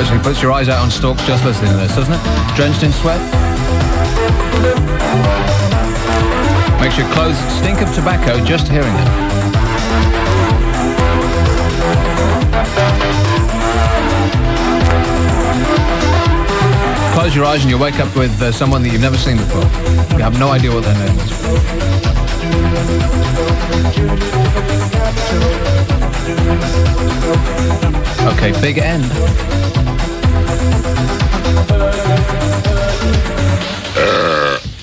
seriously puts your eyes out on stalks just listening to this, doesn't it? Drenched in sweat. Makes your clothes stink of tobacco just hearing it. Close your eyes and you wake up with someone that you've never seen before. You have no idea what their name is. Okay, big end.